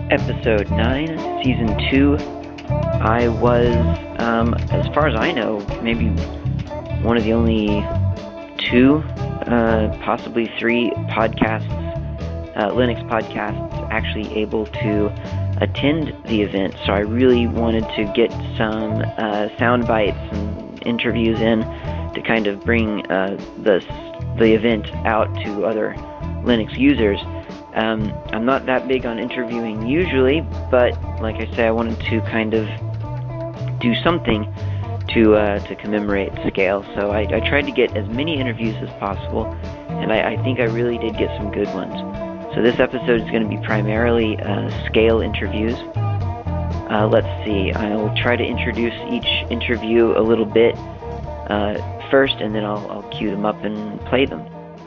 Episode 9, Season 2. I was, as far as I know, maybe one of the only 2, possibly 3 podcasts, Linux podcasts, actually able to attend the event. So I really wanted to get some sound bites and interviews in to kind of bring the event out to other Linux users. I'm not that big on interviewing usually, but like I say, I wanted to kind of do something to commemorate Scale. So I tried to get as many interviews as possible, and I think I really did get some good ones. So this episode is going to be primarily Scale interviews. Let's see, I'll try to introduce each interview a little bit first, and then I'll cue them up and play them.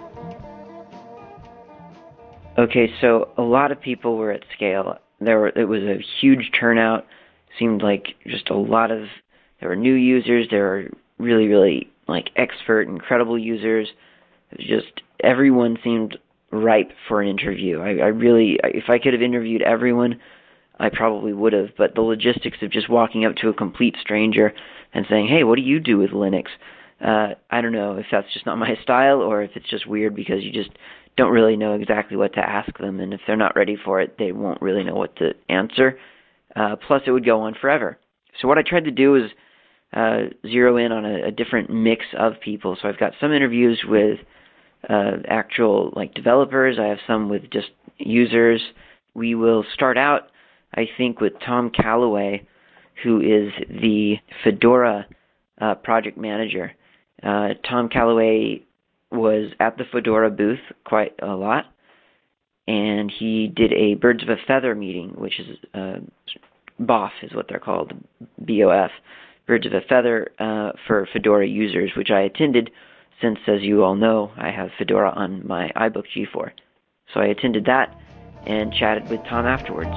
Okay, so a lot of people were at Scale. It was a huge turnout. Seemed like just there were new users, there were really, really expert, incredible users. It was just, everyone seemed ripe for an interview. If I could have interviewed everyone, I probably would have, but the logistics of just walking up to a complete stranger and saying, hey, what do you do with Linux? I don't know if that's just not my style or if it's just weird because you just don't really know exactly what to ask them, and if they're not ready for it, they won't really know what to answer. Plus, it would go on forever. So what I tried to do is zero in on a different mix of people. So I've got some interviews with actual developers. I have some with just users. We will start out, I think, with Tom Calloway, who is the Fedora project manager. Tom Calloway was at the Fedora booth quite a lot, and he did a Birds of a Feather meeting, which is BOF is what they're called, BOF, Birds of a Feather for Fedora users, which I attended since, as you all know, I have Fedora on my iBook G4. So I attended that and chatted with Tom afterwards.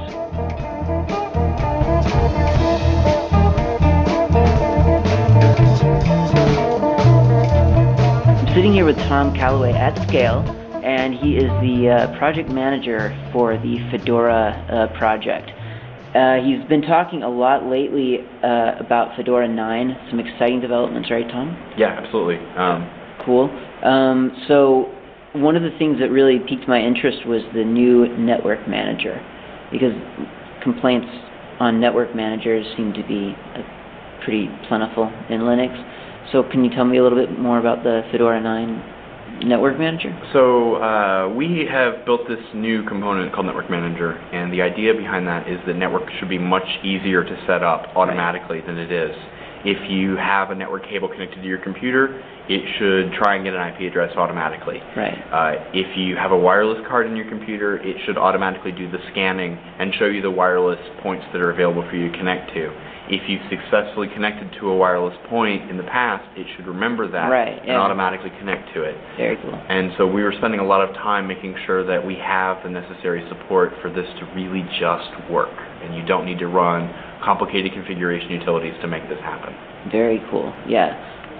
Sitting here with Tom Calloway at Scale, and he is the project manager for the Fedora project. He's been talking a lot lately about Fedora 9, some exciting developments, right, Tom? Yeah, absolutely. Cool. So one of the things that really piqued my interest was the new network manager, because complaints on network managers seem to be pretty plentiful in Linux. So can you tell me a little bit more about the Fedora 9 Network Manager? So we have built this new component called Network Manager, and the idea behind that is that network should be much easier to set up automatically than it is. If you have a network cable connected to your computer, it should try and get an IP address automatically. Right. If you have a wireless card in your computer, it should automatically do the scanning and show you the wireless points that are available for you to connect to. If you've successfully connected to a wireless point in the past, it should remember that and automatically connect to it. Very cool. And so we were spending a lot of time making sure that we have the necessary support for this to really just work. And you don't need to run complicated configuration utilities to make this happen. Very cool, yeah.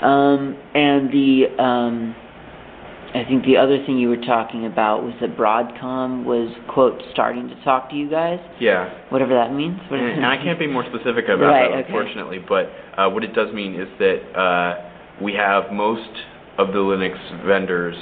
And I think the other thing you were talking about was that Broadcom was, quote, starting to talk to you guys? Yeah. Whatever that means? And I can't be more specific about that, unfortunately, but what it does mean is that we have most of the Linux vendors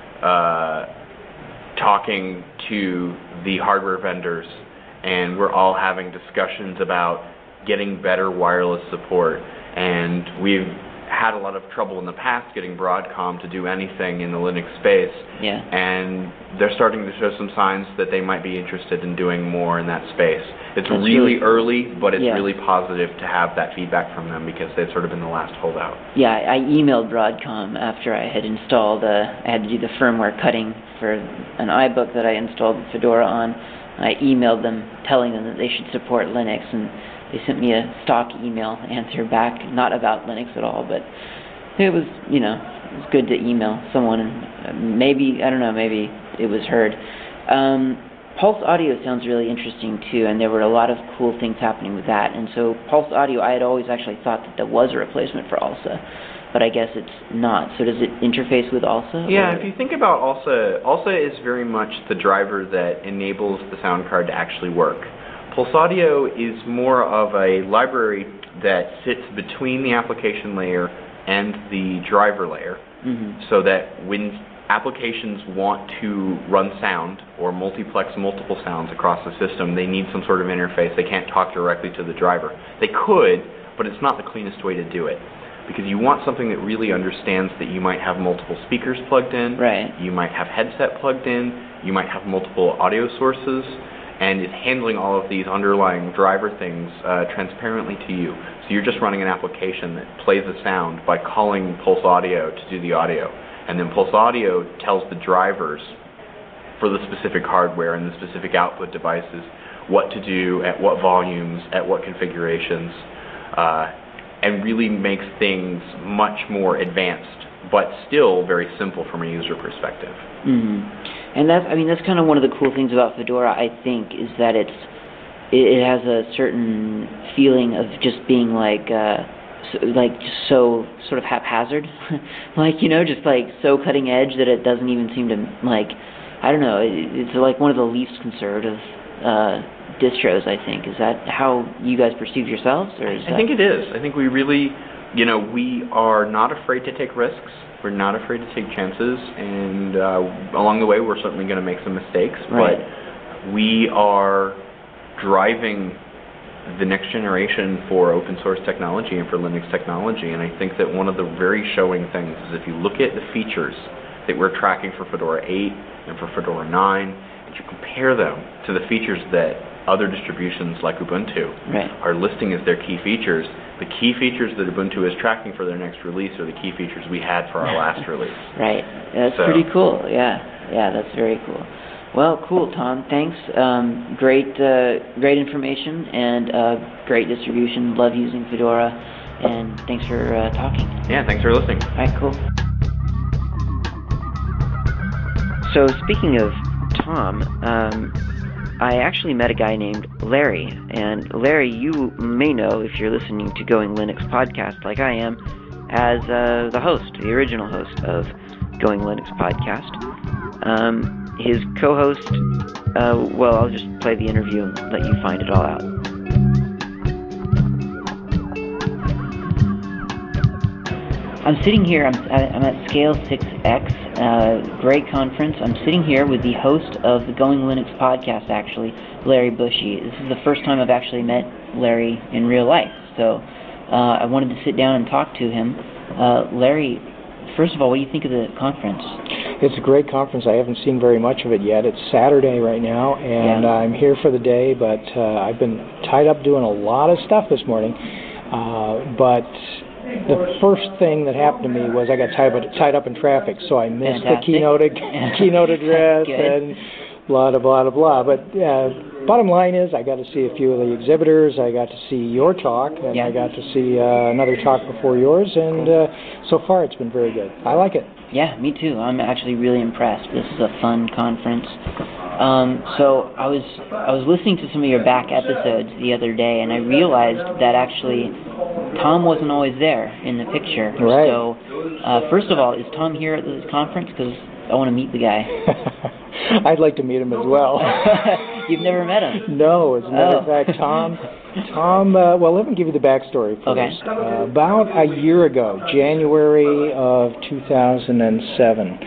talking to the hardware vendors, and we're all having discussions about getting better wireless support, and we've had a lot of trouble in the past getting Broadcom to do anything in the Linux space, and they're starting to show some signs that they might be interested in doing more in that space. It's really early, but it's really positive to have that feedback from them because they've sort of been the last holdout. Yeah, I emailed Broadcom after I had installed, I had to do the firmware cutting for an iBook that I installed Fedora on. I emailed them telling them that they should support Linux, and they sent me a stock email answer back, not about Linux at all, but it was, it was good to email someone, and maybe it was heard. Pulse Audio sounds really interesting too, and there were a lot of cool things happening with that. And so Pulse Audio, I had always actually thought that there was a replacement for ALSA, but I guess it's not. So does it interface with ALSA? Yeah, if you think about ALSA, ALSA is very much the driver that enables the sound card to actually work. Pulse Audio is more of a library that sits between the application layer and the driver layer, so that when applications want to run sound or multiplex multiple sounds across the system, they need some sort of interface. They can't talk directly to the driver. They could, but it's not the cleanest way to do it, because you want something that really understands that you might have multiple speakers plugged in, you might have headset plugged in, you might have multiple audio sources, and is handling all of these underlying driver things transparently to you. So you're just running an application that plays the sound by calling Pulse Audio to do the audio. And then Pulse Audio tells the drivers for the specific hardware and the specific output devices what to do, at what volumes, at what configurations, and really makes things much more advanced, but still very simple from a user perspective. And that's kind of one of the cool things about Fedora, I think, is that it has a certain feeling of just being just so sort of haphazard, just so cutting edge that it doesn't even seem to I don't know, it's like one of the least conservative distros, I think. Is that how you guys perceive yourselves? Or I think it is. I think we really, we are not afraid to take risks. We're not afraid to take chances, and along the way we're certainly going to make some mistakes, but we are driving the next generation for open source technology and for Linux technology. And I think that one of the very showing things is if you look at the features that we're tracking for Fedora 8 and for Fedora 9, and you compare them to the features that other distributions like Ubuntu are listing as their key features, the key features that Ubuntu is tracking for their next release are the key features we had for our last release. That's pretty cool. Yeah, that's very cool. Well, cool, Tom. Thanks. Great information and great distribution. Love using Fedora, and thanks for talking. Yeah, thanks for listening. All right, cool. So speaking of Tom, I actually met a guy named Larry, and Larry, you may know if you're listening to Going Linux podcast like I am, as the host, the original host of Going Linux podcast. His co-host, I'll just play the interview and let you find it all out. I'm sitting here, I'm at Scale 6X, great conference. I'm sitting here with the host of the Going Linux podcast, actually, Larry Bushy. This is the first time I've actually met Larry in real life, so I wanted to sit down and talk to him. Larry, first of all, what do you think of the conference? It's a great conference. I haven't seen very much of it yet. It's Saturday right now, and I'm here for the day, but I've been tied up doing a lot of stuff this morning. But the first thing that happened to me was I got tied up in traffic, so I missed the keynote address and blah, blah, blah, blah. But bottom line is I got to see a few of the exhibitors. I got to see your talk, and I got to see another talk before yours, and so far it's been very good. I like it. Yeah, me too. I'm actually really impressed. This is a fun conference. So I was listening to some of your back episodes the other day, and I realized that actually Tom wasn't always there in the picture. Right. So first of all, is Tom here at this conference? Because I want to meet the guy. I'd like to meet him as well. You've never met him? No, as a matter of fact, Tom, well, let me give you the backstory first. Okay. About a year ago, January of 2007,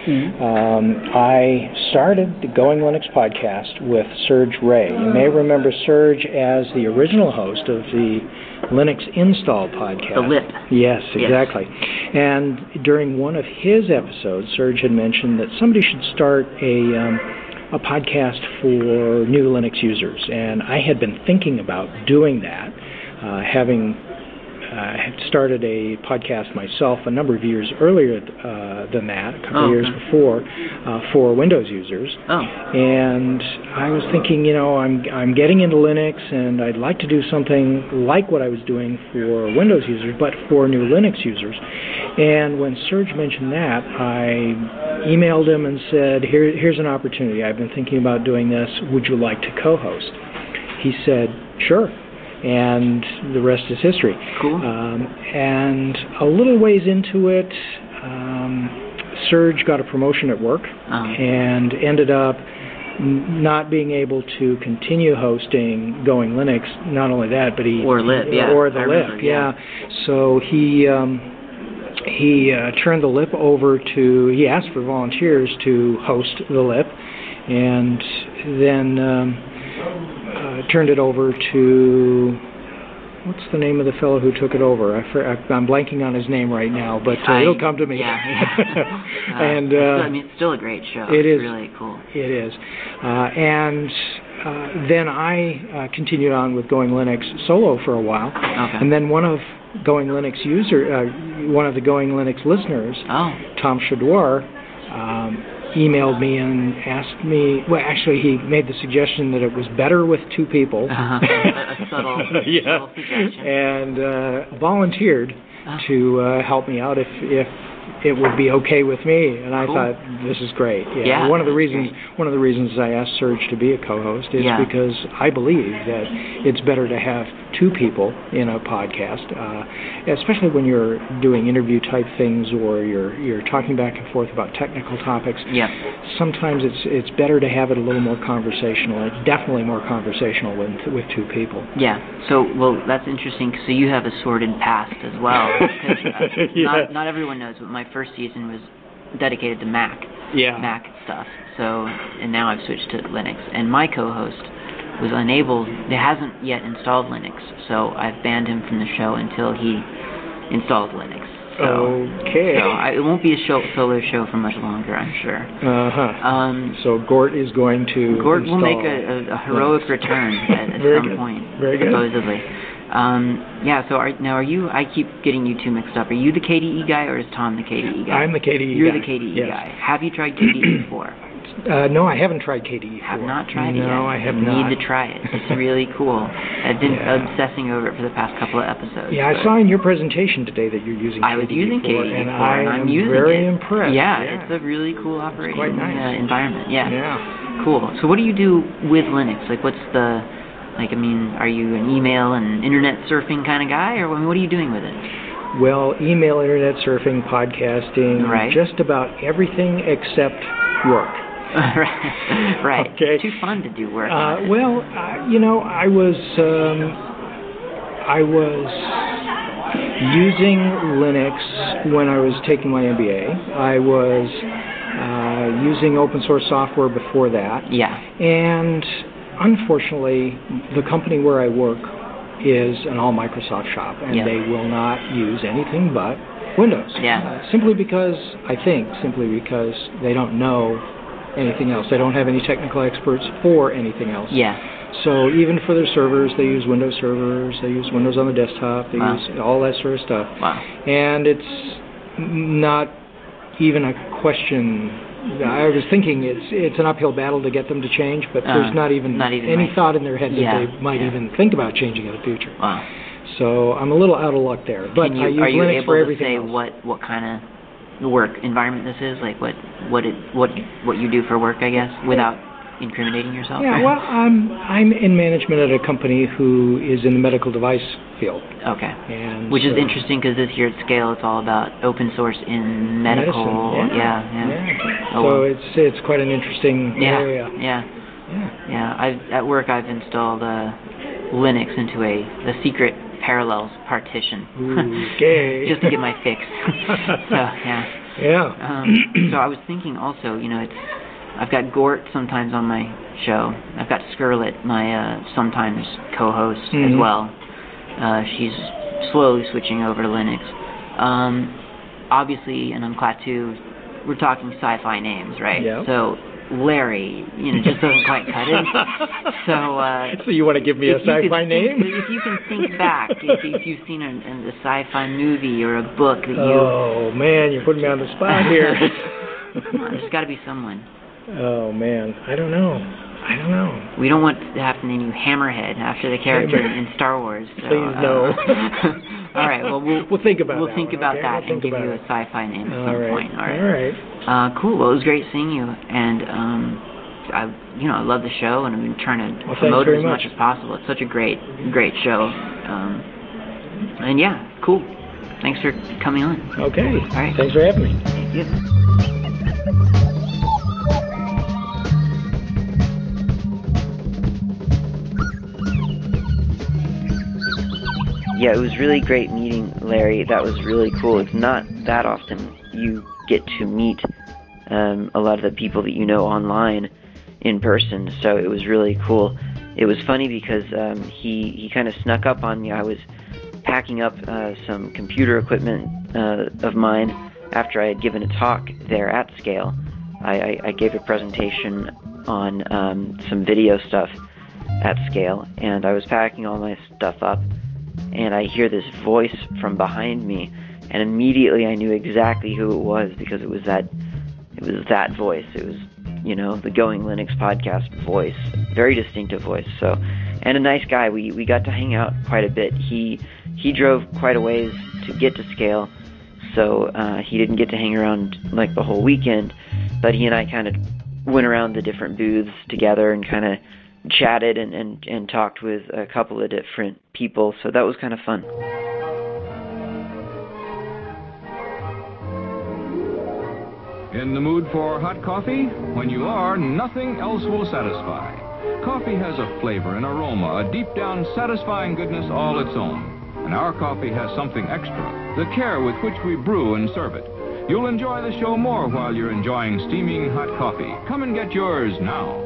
I started the Going Linux podcast with Serge Ray. You may remember Serge as the original host of the Linux Install podcast. The LIP. Yes, exactly. Yes. And during one of his episodes, Serge had mentioned that somebody should start a podcast for new Linux users. And I had been thinking about doing that, having had started a podcast myself a number of years earlier than that, a couple of years before, for Windows users. And I was thinking, I'm getting into Linux, and I'd like to do something like what I was doing for Windows users, but for new Linux users. And when Serge mentioned that, I emailed him and said, here's an opportunity. I've been thinking about doing this. Would you like to co-host? He said, sure. And the rest is history. Cool. And a little ways into it, Serge got a promotion at work and ended up not being able to continue hosting Going Linux. Not only that, but or LIP, or the LIP, yeah. So he turned the LIP over to. He asked for volunteers to host the LIP, and then turned it over to. What's the name of the fellow who took it over? I'm blanking on his name right now, but it'll come to me. Yeah. And it's still a great show. It is really cool. It is, and then I continued on with Going Linux solo for a while, and then one of the Going Linux listeners, Tom Shadwar, emailed me and asked me. Well, actually, he made the suggestion that it was better with two people. A subtle suggestion. And volunteered to help me out if it would be okay with me. And I thought, this is great. Yeah, one of the reasons I asked Serge to be a co-host is because I believe that it's better to have two people in a podcast, especially when you're doing interview type things or you're talking back and forth about technical topics. Yeah. Sometimes it's better to have it a little more conversational. It's definitely more conversational with two people. Yeah. So, that's interesting. So you have a sordid past as well. Not everyone knows, but my first season was dedicated to Mac stuff. So, and now I've switched to Linux. And my co-host was unable. He hasn't yet installed Linux, so I've banned him from the show until he installs Linux. So, it won't be a solo show for much longer, I'm sure. So Gort is going to. Gort will make a heroic return at some point, supposedly. So are you? I keep getting you two mixed up. Are you the KDE guy or is Tom the KDE guy? I'm the KDE guy. You're the KDE guy. Have you tried KDE before? No, I haven't tried KDE. Have not tried it yet. No, I have not. You need to try it. It's really cool. I've been obsessing over it for the past couple of episodes. Yeah, I saw in your presentation today that you're using KDE. I was using KDE and I'm using very impressed. Yeah, it's a really cool operating environment. Yeah. Cool. So what do you do with Linux? Like, what's the... are you an email and internet surfing kind of guy, or what are you doing with it? Well, email, internet surfing, podcasting, just about everything except work. Right. Okay. Too fun to do work. I was using Linux when I was taking my MBA. I was using open source software before that. Yeah. And unfortunately, the company where I work is an all Microsoft shop, and they will not use anything but Windows. Yeah. Simply because they don't know anything else. They don't have any technical experts for anything else. Yeah. So even for their servers, they use Windows servers. They use Windows on the desktop. They use all that sort of stuff. Wow. And it's not even a question. I was thinking it's an uphill battle to get them to change, but there's not even any thought in their head that they might even think about changing in the future. Wow. So I'm a little out of luck there. But I use Linux for everything else. Are you able to say what kind of work environment this is? Like what you do for work, I guess, without incriminating yourself? Yeah, well, I'm in management at a company who is in the medical device field. Okay. And which is interesting because this year at Scale, it's all about open source in medical. Medicine, yeah. So it's quite an interesting area. Yeah. At work, I've installed Linux into a secret Parallels partition. Okay. Just to get my fix. So so I was thinking also, I've got Gort sometimes on my show. I've got Skurlet, my sometimes co-host as well. She's slowly switching over to Linux. Obviously, in Unclat2, we're talking sci-fi names, right? Yeah. So Larry, just doesn't quite cut it. So you want to give me a sci-fi name? If you can think back, if you've seen a sci-fi movie or a book that you... Oh, man, you're putting me on the spot here. Come on, there's got to be someone. Oh, man, I don't know. We don't want to have to name you Hammerhead after the character in Star Wars. So, please, no. All right, well, we'll think about that and give you a sci-fi name at some point. All right. Cool. Well, it was great seeing you, and I love the show, and I've been trying to promote it as much as possible. It's such a great show. And yeah, cool. Thanks for coming on. Okay. All right. Thanks for having me. Thank you. yeah, it was really great meeting Larry. That was really cool. It's not that often you get to meet a lot of the people that you know online in person, so it was really cool. It was funny because he kind of snuck up on me. I was packing up some computer equipment of mine after I had given a talk there at Scale. I gave a presentation on some video stuff at Scale, and I was packing all my stuff up, and I hear this voice from behind me, and immediately I knew exactly who it was, because it was that voice. It was, the Going Linux podcast voice, very distinctive voice. So, and a nice guy. We got to hang out quite a bit. He drove quite a ways to get to Scale, so he didn't get to hang around like the whole weekend, but he and I kind of went around the different booths together and kind of chatted and talked with a couple of different people, so that was kind of fun. In the mood for hot coffee? When you are, nothing else will satisfy. Coffee has a flavor, an aroma, a deep-down satisfying goodness all its own. And our coffee has something extra, the care with which we brew and serve it. You'll enjoy the show more while you're enjoying steaming hot coffee. Come and get yours now.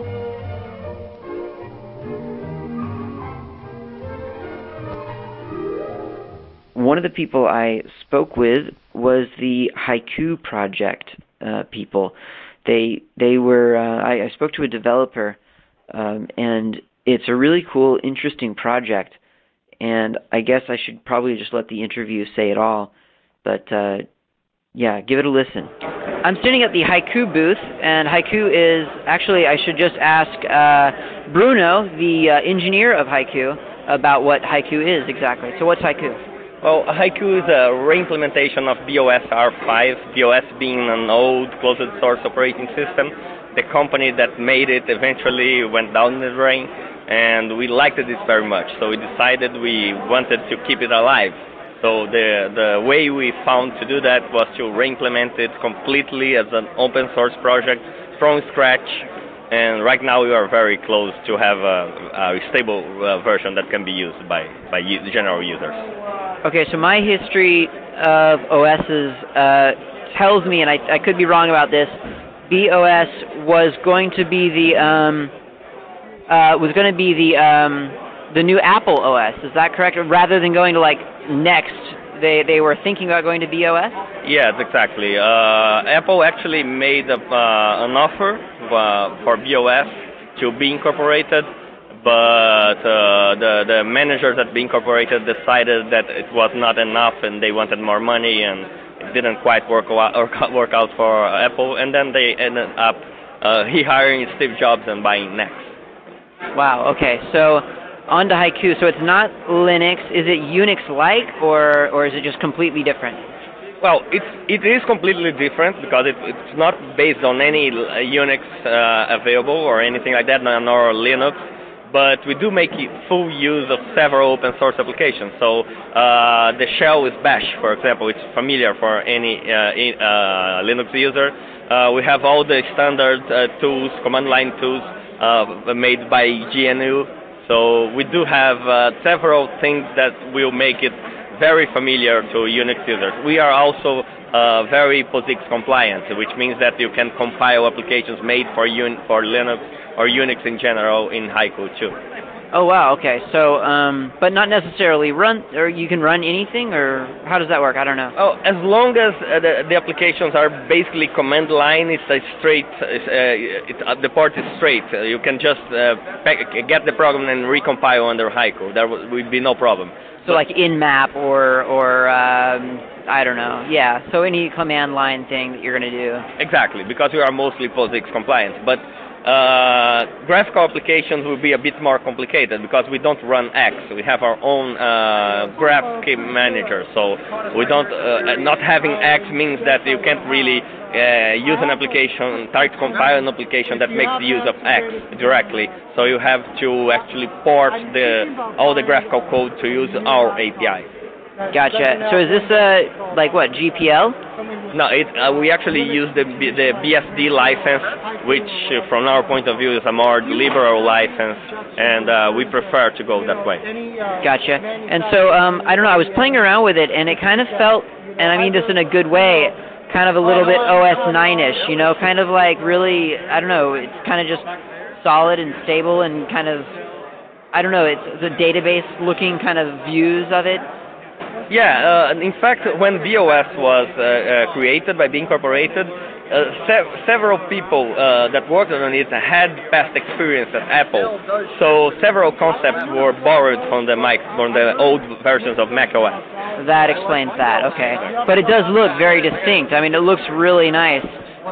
One of the people I spoke with was the Haiku Project people. They were. I spoke to a developer, and it's a really cool, interesting project. And I guess I should probably just let the interview say it all. But yeah, give it a listen. I'm standing at the Haiku booth, and Haiku is actually. I should just ask Bruno, the engineer of Haiku, about what Haiku is exactly. So what's Haiku? Well, Haiku is a re-implementation of BOS R5, BOS being an old closed-source operating system. The company that made it eventually went down the drain, and we liked it very much, so we decided we wanted to keep it alive. So the way we found to do that was to re-implement it completely as an open-source project from scratch, and right now we are very close to have a stable version that can be used by general users. Okay, so my history of OSs tells me, and I could be wrong about this, BOS was going to be the new Apple OS. Is that correct? Rather than going to like Next, they were thinking about going to BOS? Yes, exactly. Apple actually made an offer for BOS to be incorporated, but the managers at Be Incorporated decided that it was not enough and they wanted more money, and it didn't quite work out for Apple, and then they ended up hiring Steve Jobs and buying Next. Wow, okay, so on to Haiku. So it's not Linux. Is it Unix-like, or is it just completely different? Well, it is completely different because it's not based on any Unix available or anything like that, nor Linux. But we do make full use of several open source applications. So the shell is Bash, for example. It's familiar for any Linux user. We have all the standard tools, command line tools made by GNU. So we do have several things that will make it very familiar to Unix users. We are also very POSIX compliant, which means that you can compile applications made for Linux or Unix in general in Haiku too. Oh wow, okay. So, but not necessarily run, or you can run anything, or how does that work? I don't know. Oh, as long as the applications are basically command line, it's a straight. The port is straight. You can just get the program and recompile under Haiku. There would be no problem. So like InMap or I don't know. Yeah. So any command line thing that you're going to do. Exactly, because we are mostly POSIX compliant, but. Graphical applications will be a bit more complicated because we don't run X. We have our own graph manager, so we don't. Not having X means that you can't really use an application, try to compile an application that makes use of X directly. So you have to actually port all the graphical code to use our API. Gotcha. So is this like what, GPL? No, we actually use the BSD license, which from our point of view is a more liberal license, and we prefer to go that way. Gotcha. And so, I don't know, I was playing around with it, and it kind of felt, and I mean this in a good way, kind of a little bit OS 9-ish, you know, kind of like really, I don't know, it's kind of just solid and stable and kind of, I don't know, it's the database-looking kind of views of it. Yeah, in fact, when BOS was created by Being Incorporated, several people that worked on it had past experience at Apple, so several concepts were borrowed from the old versions of macOS. That explains that, okay. But it does look very distinct. I mean, it looks really nice.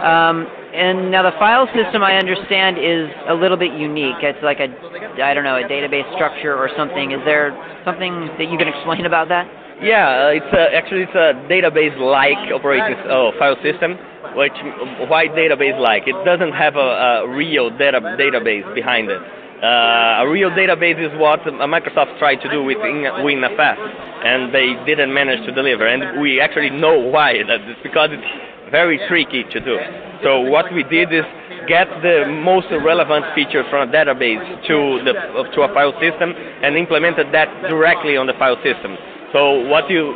And now the file system, I understand, is a little bit unique. It's like a database structure or something. Is there something that you can explain about that? Yeah, it's a database-like operating file system. Why database-like? It doesn't have a real database behind it. A real database is what Microsoft tried to do with WinFS, and they didn't manage to deliver. And we actually know why. It's because it's very tricky to do. So what we did is get the most relevant features from a database to a file system and implemented that directly on the file system. So what you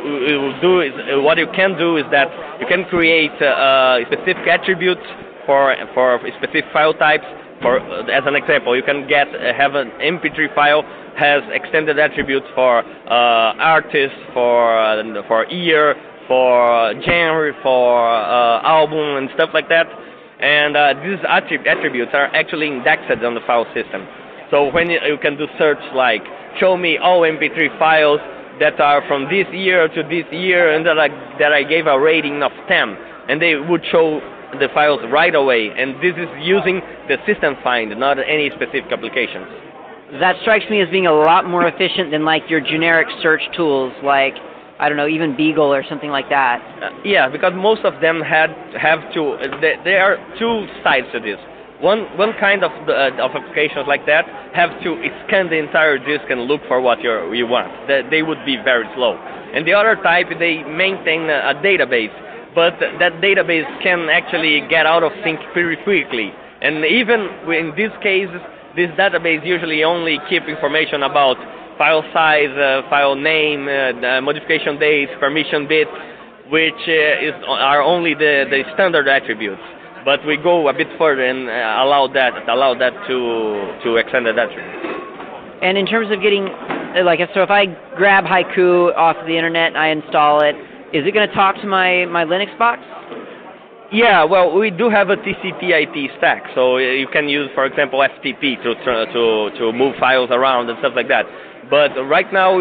can do is that you can create specific attributes for specific file types. As an example, you can have an MP3 file has extended attributes for artist, for year, for genre, for album, and stuff like that. And these attributes are actually indexed on the file system. So when you can do search like show me all MP3 files that are from this year to this year, and that I gave a rating of 10, and they would show the files right away. And this is using the system find, not any specific applications. That strikes me as being a lot more efficient than like your generic search tools, like I don't know, even Beagle or something like that. Yeah, because most of them have to. There are two sides to this. One kind of applications like that have to scan the entire disk and look for what you want. They would be very slow. And the other type, they maintain a database, but that database can actually get out of sync pretty quickly. And even in these cases, this database usually only keep information about file size, file name, modification dates, permission bits, which are only the standard attributes. But we go a bit further and allow that to extend that attribute. And in terms of getting, so if I grab Haiku off the internet and I install it, is it going to talk to my Linux box? Yeah, well, we do have a TCP/IP stack, so you can use, for example, FTP to move files around and stuff like that. But right now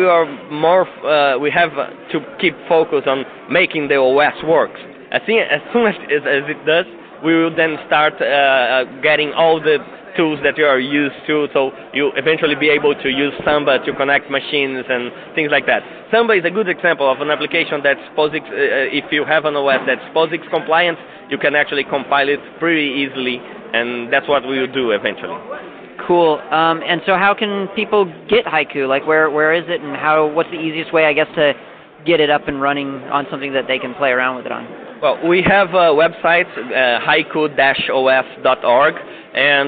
we have to keep focus on making the OS work. I think as soon as it does, we will then start getting all the tools that you are used to, so you eventually be able to use Samba to connect machines and things like that. Samba is a good example of an application that's POSIX. If you have an OS that's POSIX compliant, you can actually compile it pretty easily, and that's what we will do eventually. Cool. And so how can people get Haiku? Like where is it, and what's the easiest way, I guess, to get it up and running on something that they can play around with it on? Well, we have a website, haiku-os.org, and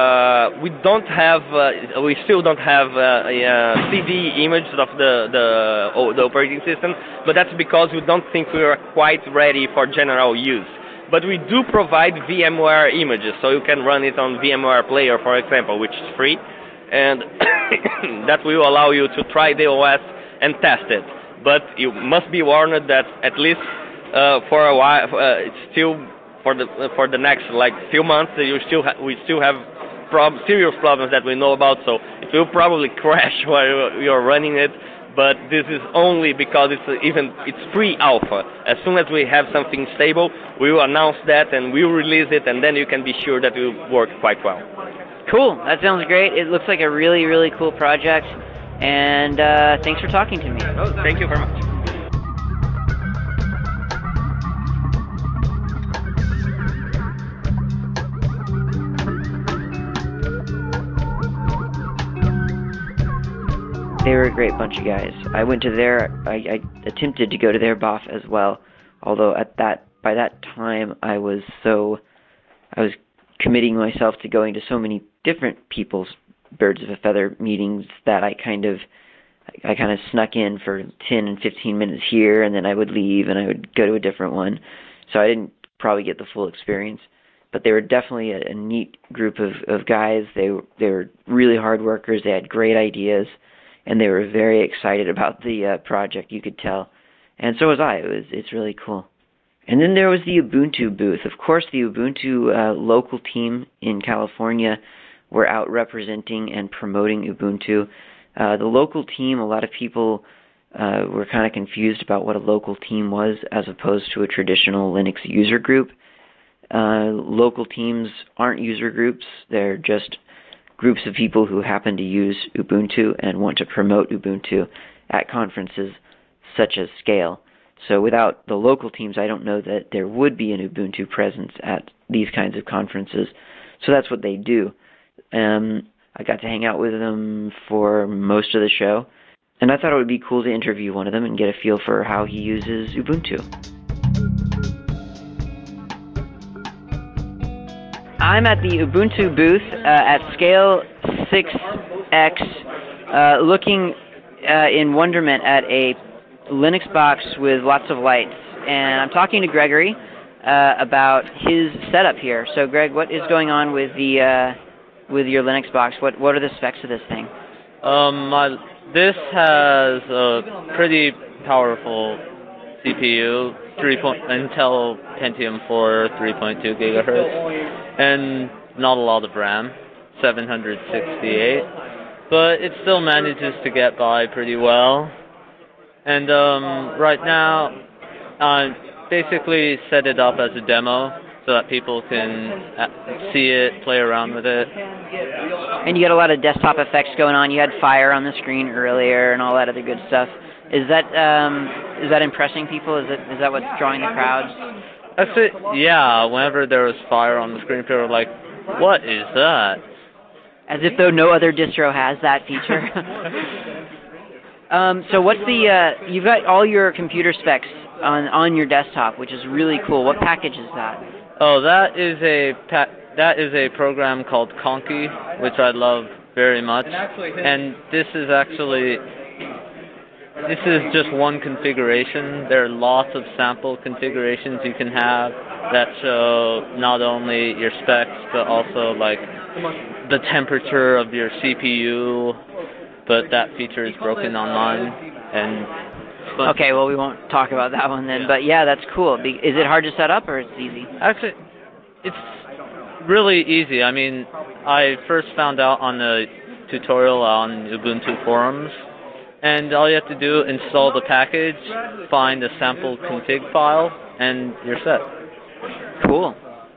we still don't have CD images of the operating system, but that's because we don't think we are quite ready for general use. But we do provide VMware images, so you can run it on VMware Player, for example, which is free, and that will allow you to try the OS and test it. But you must be warned that at least for a while, it's still for the next few months, we still have serious problems that we know about. So it will probably crash while you're running it. But this is only because it's pre-alpha. As soon as we have something stable, we will announce that and we will release it, and then you can be sure that it will work quite well. Cool. That sounds great. It looks like a really, really cool project. And thanks for talking to me. Oh, thank you very much. They were a great bunch of guys. I went to I attempted to go to their BOF as well, although by that time I was committing myself to going to so many different people's Birds of a Feather meetings that I kind of snuck in for 10 and 15 minutes here, and then I would leave and I would go to a different one. So I didn't probably get the full experience. But they were definitely a neat group of guys. They were really hard workers. They had great ideas, and they were very excited about the project, you could tell. And so was I. It's really cool. And then there was the Ubuntu booth. Of course, the Ubuntu local team in California were out representing and promoting Ubuntu. The local team, a lot of people were kind of confused about what a local team was as opposed to a traditional Linux user group. Local teams aren't user groups. They're just groups of people who happen to use Ubuntu and want to promote Ubuntu at conferences such as Scale. So without the local teams, I don't know that there would be an Ubuntu presence at these kinds of conferences. So that's what they do. I got to hang out with them for most of the show, and I thought it would be cool to interview one of them and get a feel for how he uses Ubuntu. I'm at the Ubuntu booth at Scale 6X, looking in wonderment at a Linux box with lots of lights, and I'm talking to Gregory about his setup here. So, Greg, what is going on with with your Linux box? What are the specs of this thing? This has a pretty powerful CPU, Intel Pentium 4, 3.2 gigahertz, and not a lot of RAM, 768, but it still manages to get by pretty well. And right now, I basically set it up as a demo so that people can see it, play around with it. And you got a lot of desktop effects going on. You had fire on the screen earlier and all that other good stuff. Is that impressing people? Is that what's drawing the crowds? Actually, yeah. Whenever there was fire on the screen, people were like, "What is that?" As if though no other distro has that feature. So what's you've got all your computer specs on your desktop, which is really cool. What package is that? Oh, that is a program called Conky, which I love very much. And this is just one configuration. There are lots of sample configurations you can have that show not only your specs, but also like the temperature of your CPU. But that feature is broken online. Okay, well, we won't talk about that one then. Yeah. But yeah, that's cool. Is it hard to set up, or it's easy? Actually, it's really easy. I mean, I first found out on a tutorial on Ubuntu forums, and all you have to do, install the package, find a sample config file, and you're set. Cool.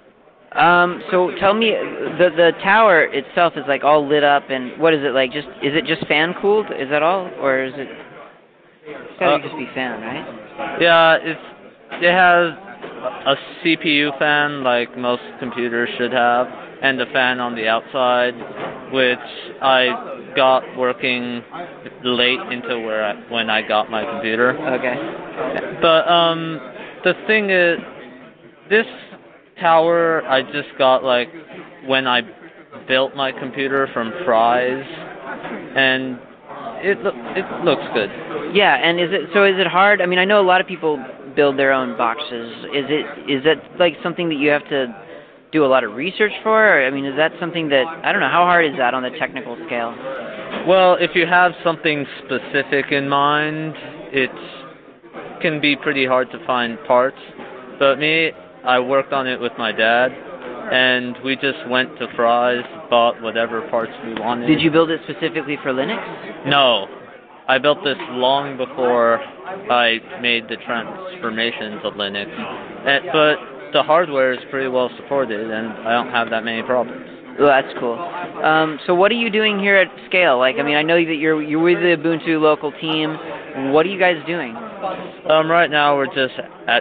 So tell me, the tower itself is like all lit up, and what is it like? Is it just fan cooled? Is that all, or is it? It's gotta just be fan, right? Yeah, it has a CPU fan like most computers should have, and a fan on the outside, which I got working late into when I got my computer. Okay. But the thing is, this tower I just got like when I built my computer from Fry's, and it looks good. Yeah, and is it hard? I mean, I know a lot of people build their own boxes. Is that like something that you have to do a lot of research for? Or, I mean, is that something that, I don't know, how hard is that on the technical scale? Well, if you have something specific in mind, it can be pretty hard to find parts. But me, I worked on it with my dad, and we just went to Fry's, bought whatever parts we wanted. Did you build it specifically for Linux? No. I built this long before I made the transformation to Linux. But the hardware is pretty well supported, and I don't have that many problems. Well, that's cool. So what are you doing here at Scale? Like, I mean, I know that you're with the Ubuntu local team. What are you guys doing? Right now we're just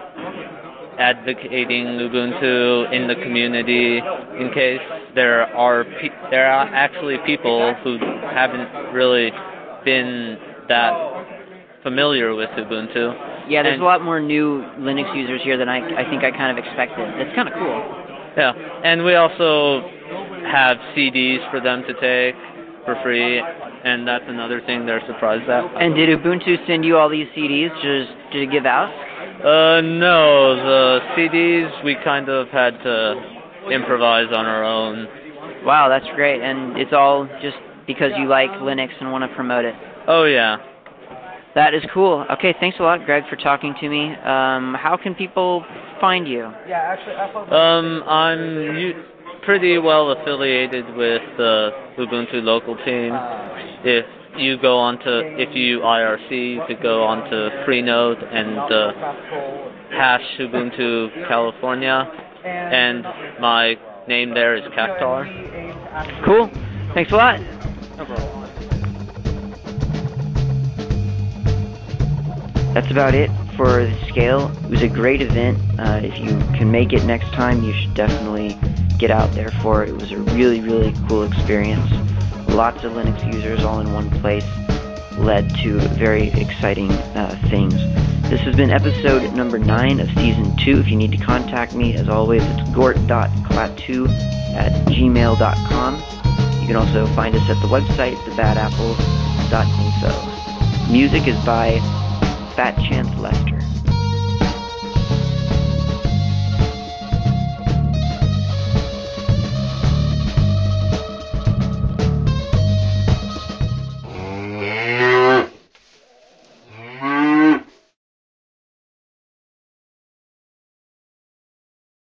advocating Ubuntu in the community in case there are actually people who haven't really been that familiar with Ubuntu. Yeah, there's a lot more new Linux users here than I think I kind of expected. It's kind of cool. Yeah, and we also have CDs for them to take for free, and that's another thing they're surprised at. And did Ubuntu send you all these CDs to give out? No, the CDs we kind of had to improvise on our own. Wow, that's great. And it's all just because you like Linux and want to promote it. Oh, yeah. That is cool. Okay, thanks a lot, Greg, for talking to me. How can people find you? I'm pretty well affiliated with the Ubuntu local team. If you IRC, you could go onto Freenode and hash Ubuntu California, and my name there is Cactar. Cool. Thanks a lot. No problem. That's about it for the Scale. It was a great event. If you can make it next time, you should definitely get out there for it. It was a really, really cool experience. Lots of Linux users all in one place led to very exciting things. This has been episode number 9 of season 2. If you need to contact me, as always, it's gort.klaatu@gmail.com. You can also find us at the website, thebadapples.info. Music is by Fat Chance Lester.